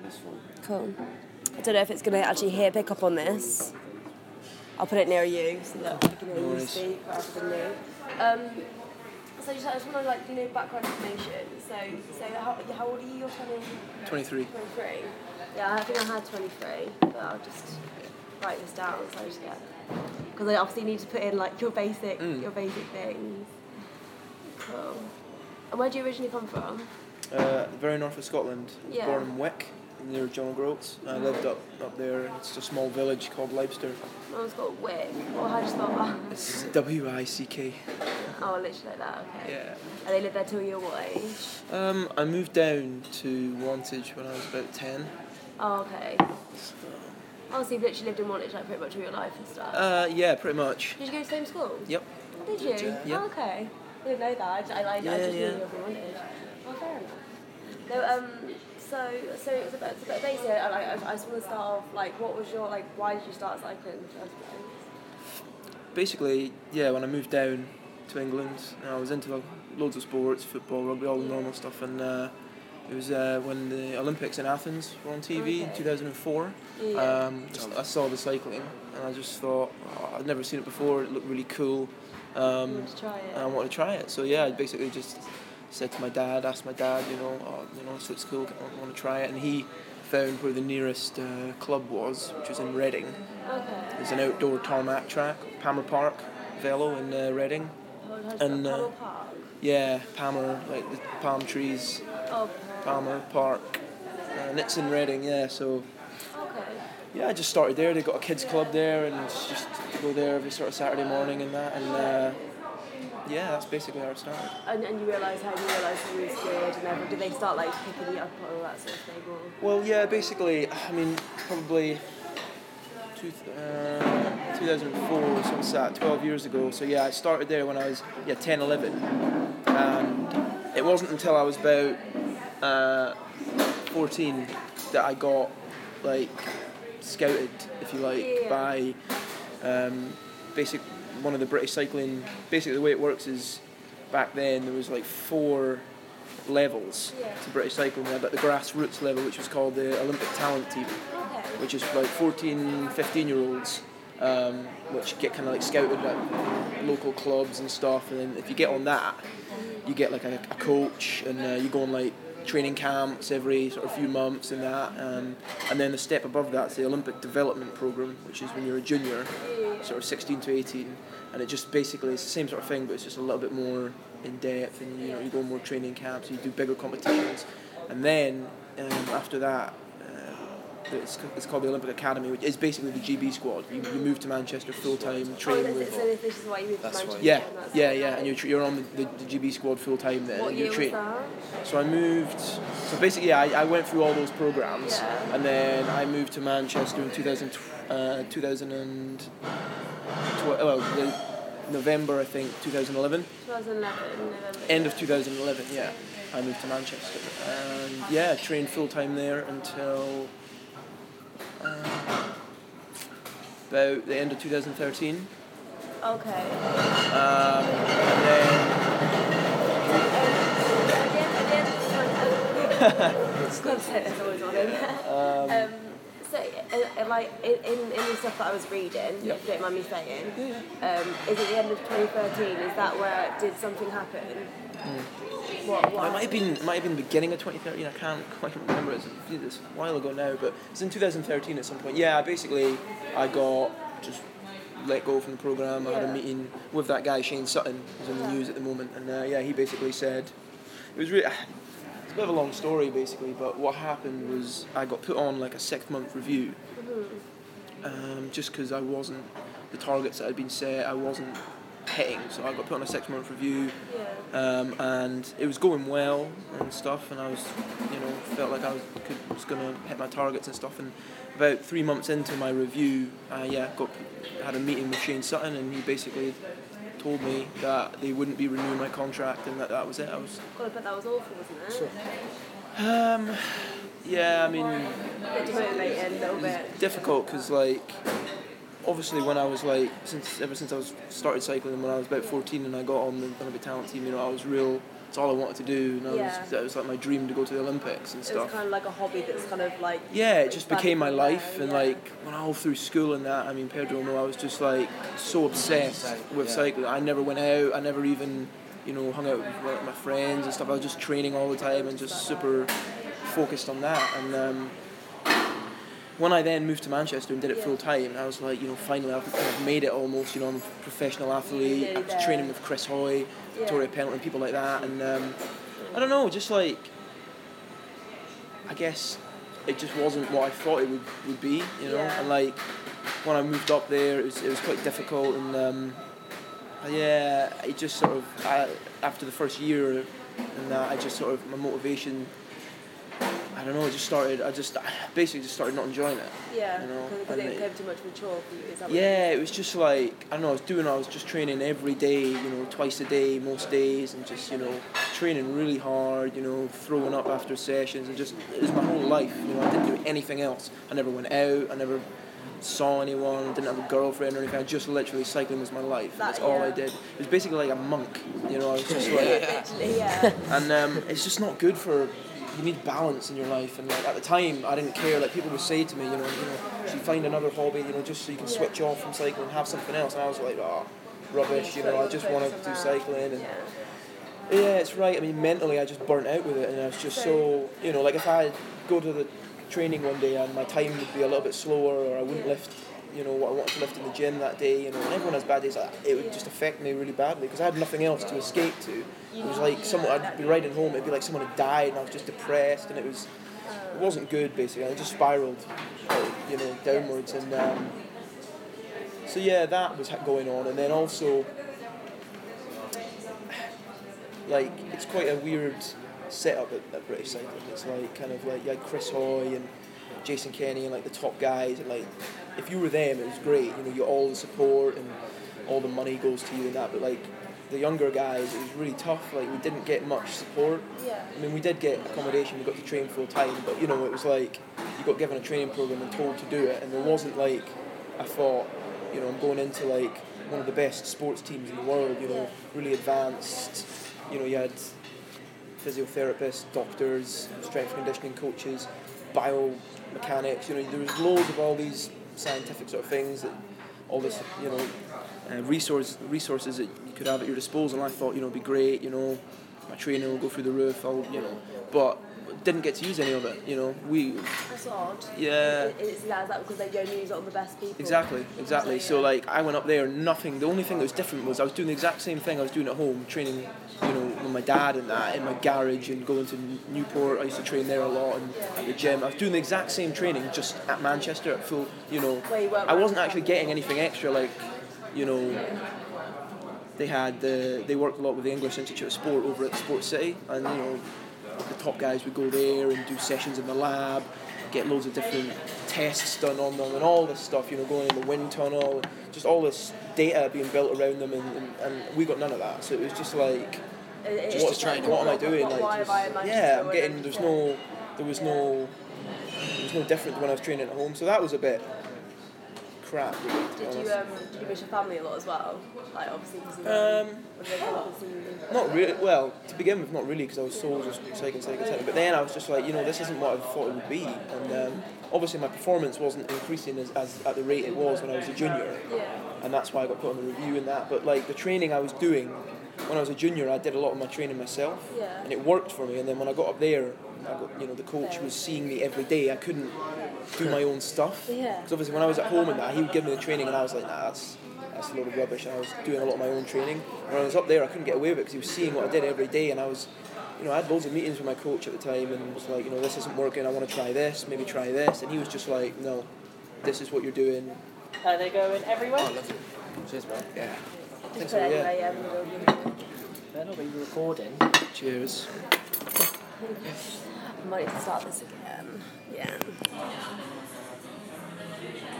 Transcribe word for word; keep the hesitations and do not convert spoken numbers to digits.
this phone. Cool. I don't know if it's going to actually hear pick up on this. I'll put it near you so that I can hear No you speak rather than me. Um, so just, I just want to like you know background information. So so how, how old are you? You're twenty. twenty-three. twenty-three. Yeah, I think I had twenty-three, but I'll just write this down so I just get because I obviously need to put in like your basic Mm. your basic things. Cool. And where do you originally come from? Uh, very north of Scotland. Yeah. Born in Wick, near John O'Groats. I lived up, up there. It's a small village called Leibster. Mine's got Wick. Or how do you spell that? It's W I C K. Oh, literally like that, okay. Yeah. And they lived there till you were what age? Um, I moved down to Wantage when I was about ten. Oh, okay. So, Oh, so you've literally lived in Wantage like pretty much all your life and stuff? uh, yeah, pretty much. Did you go to the same school? Yep. Oh, did you? Yeah. Oh, okay. I didn't know that. I, I, I, Yeah, I just yeah. knew you were from Wantage. Oh, fair enough. No, um, so, so it's about, it's about basically, I, I, I just want to start off, like, what was your, like, why did you start cycling in the first place? Basically, yeah, when I moved down to England, I was into loads of sports, football, rugby, all the normal stuff, and uh, it was uh, when the Olympics in Athens were on T V Okay. in two thousand four. Yeah. Um, just, I saw the cycling, and I just thought, oh, I'd never seen it before, it looked really cool. Um, You wanted to try it? and I wanted to try it. So yeah, I basically just said to my dad, asked my dad, you know, oh, you know, this looks cool, I want to try it, and he found where the nearest uh, club was, which was in Reading. Okay. There's an outdoor tarmac track, Palmer Park, Velo in uh, Reading. How, how And, uh, Palmer Park? Yeah, Palmer, like the palm trees, Oh, Palmer Park, and it's in Reading. Yeah, so okay. yeah, I just started there. They got a kids club there, and it's just go there every sort of Saturday morning and that, and uh, yeah, that's basically how it started. And, and you realised how you realised you was good and everything. Did they start like picking you up and all that sort of thing? Or? Well, yeah, basically, I mean, probably two, uh, two thousand four, so what's that, twelve years ago. So yeah, I started there when I was yeah ten, eleven, and it wasn't until I was about uh, fourteen that I got like scouted, if you like, Yeah. by um, basic one of the British cycling. Basically, the way it works is back then there was like four levels Yeah. to British cycling. We had like the grassroots level, which was called the Olympic Talent Team, Okay. which is like fourteen, fifteen year olds, um, which get kind of like scouted at local clubs and stuff. And then if you get on that, you get like a, a coach, and uh, you go on like training camps every sort of few months and that. Um, and then the step above that is the Olympic Development Program, which is when you're a junior, sort of sixteen to eighteen. And it just basically it's the same sort of thing, but it's just a little bit more in depth, and you know you go on more training camps, you do bigger competitions, and then um, after that. It's, it's called the Olympic Academy, which is basically the G B squad. You, you move to Manchester full time, train Oh, with. so this is why you moved to That's Manchester? right. Yeah, and that's yeah, okay. yeah, and you're, tr- you're on the, the, the G B squad full time then. What and year you was train. that? So I moved. So basically, yeah, I, I went through all those programs, Yeah. and then I moved to Manchester in two thousand, uh, two thousand twelve. Well, the November I think twenty eleven. twenty eleven, November. End of two thousand eleven, yeah. I moved to Manchester, and yeah, trained full time there until. Uh, about the end of two thousand thirteen, Okay. um, and um, um, so, uh, like, in, in, in the stuff that I was reading, Yep. if you don't mind me saying, Yeah. um, is at the end of twenty thirteen, is that where did something happen? What, what it might have been it might have been the beginning of twenty thirteen. I can't quite remember. It's, it's a while ago now, but it's in two thousand thirteen at some point. Yeah, basically, I got just let go from the program. I had a Yeah. meeting with that guy Shane Sutton, who's in the news at the moment, and uh, yeah, he basically said it was really. It's a bit of a long story, basically, but what happened was I got put on like a six month review, um, just because I wasn't the targets that had been set. I wasn't hitting, so I got put on a six month review. Yeah. Um, and it was going well and stuff, and I was, you know, felt like I was, could, was going to hit my targets and stuff. And about three months into my review, I yeah, got had a meeting with Shane Sutton, and he basically told me that they wouldn't be renewing my contract, and that that was it. I was, God, I bet that was awful, wasn't it? um, yeah, I mean, A bit demotivating, a little bit. difficult because like. Obviously, when I was like, since ever since I was started cycling, when I was about fourteen and I got on the Olympic Talent Team, you know, I was real it's all I wanted to do. And I Yeah. was, it was like my dream to go to the Olympics and It stuff. was kind of like a hobby that's kind of like. Yeah, it just became my expanded life, there, and yeah. like when I all through school and that, I mean, Pedro will know I was just like so obsessed with Yeah. cycling. I never went out, I never even, you know, hung out with like, my friends and stuff. I was just training all the time and just super focused on that. And um, when I then moved to Manchester and did it Yeah. full time, I was like, you know, finally I've kind of made it almost. You know, I'm a professional athlete. I Nearly was there. training with Chris Hoy, Yeah. Victoria Pendleton, people like that, and um, I don't know, just like. I guess it just wasn't what I thought it would, would be, you know. Yeah. And like when I moved up there, it was it was quite difficult, and um, yeah, it just sort of I, after the first year and that, I just sort of my motivation. I don't know. It just started. I just I basically just started not enjoying it. Yeah, You know, because and it it- became too much of a chore for you. Is that what Yeah, it was just like I don't know. I was doing. I was just training every day. You know, twice a day, most days, and just you know, training really hard. You know, throwing up after sessions, and just it was my whole life. You know, I didn't do anything else. I never went out. I never saw anyone. Didn't have a girlfriend or anything. I just literally cycling was my life. That- That's all I yeah. did. It was basically like a monk. You know, I was just Yeah, like, literally, yeah. and um, it's just not good for. You need balance in your life, and like at the time, I didn't care. Like people would say to me, you know, you know, should you find another hobby, you know, just so you can switch off from cycling and have something else. And I was like, oh, rubbish. You know, I just want to do cycling, and Yeah. yeah, it's right. I mean, mentally, I just burnt out with it, and I was just so, you know, like if I go to the training one day and my time would be a little bit slower, or I wouldn't lift, you know, what I wanted to lift in the gym that day, you know, and everyone has bad days like that, it would just affect me really badly because I had nothing else to escape to. It was like someone, I'd be riding home, it'd be like someone had died, and I was just depressed, and it was, it wasn't good basically. I just spiraled, like, you know, downwards, and um, so yeah, that was ha- going on, and then also. Like it's quite a weird setup at, at British Cycling. It's like kind of like you had Chris Hoy and Jason Kenny and like the top guys, and like if you were them, it was great. You know, you all the support and all the money goes to you and that. But like the younger guys, it was really tough. Like we didn't get much support. Yeah. I mean, we did get accommodation. We got to train full time, but you know, it was like you got given a training program and told to do it, and there wasn't like I thought. You know, I'm going into like one of the best sports teams in the world. You know, Yeah. really advanced. You know, you had physiotherapists, doctors, strength and conditioning coaches, biomechanics. You know, there was loads of all these scientific sort of things that all this, you know, uh, resource resources that you could have at your disposal. And I thought, you know, it'd be great. You know, my training will go through the roof. I'll, you know, but didn't get to use any of it. You know, we. That's odd. Yeah. It, it's yeah, is that because they only use it on the best people? Exactly, exactly. So, So yeah. like I went up there, nothing. The only thing that was different was I was doing the exact same thing I was doing at home, training, you know, with my dad and that in my garage and going to Newport. I used to train there a lot and at the gym. I was doing the exact same training just at Manchester at full. You know, Where you weren't I wasn't running actually around. getting anything extra. Like, you know, they had the they worked a lot with the English Institute of Sport over at Sports City, and you know, the top guys would go there and do sessions in the lab, get loads of different tests done on them and all this stuff, you know, going in the wind tunnel, just all this data being built around them, and, and, and we got none of that. So it was just like, It, it, just it's trying, like, what am I doing? What, Like, why just- am I in Manchester yeah, I'm when getting, there's yeah. no, there was no, there was no different to when I was training at home. So that was a bit crap, really, to be Did you honest. um did you miss your family a lot as well? Like obviously because Um, when they come up and see you. Not really. Well, to begin with, not really, because I was so just cycling, cycling, cycling. But then I was just like, you know, this isn't what I thought it would be. And um, obviously, my performance wasn't increasing as, as at the rate it was when I was a junior, Yeah. and that's why I got put on the review and that. But like the training I was doing when I was a junior, I did a lot of my training myself, Yeah. and it worked for me. And then when I got up there, I got, you know, the coach was seeing me every day. I couldn't do my own stuff. Yeah. Because obviously, when I was at home and that, he would give me the training, and I was like, nah, that's. That's a load of rubbish, and I was doing a lot of my own training. And when I was up there, I couldn't get away with it because he was seeing what I did every day, and I was, you know, I had loads of meetings with my coach at the time, and was like, you know, this isn't working. I want to try this, maybe try this, and he was just like, no, this is what you're doing. Are they going everywhere? Oh, lovely. Cheers, bro. Yeah. Just Think put so, it yeah. anyway, yeah. when you're- They're not being recording. Cheers. I might need to start this again. Yeah.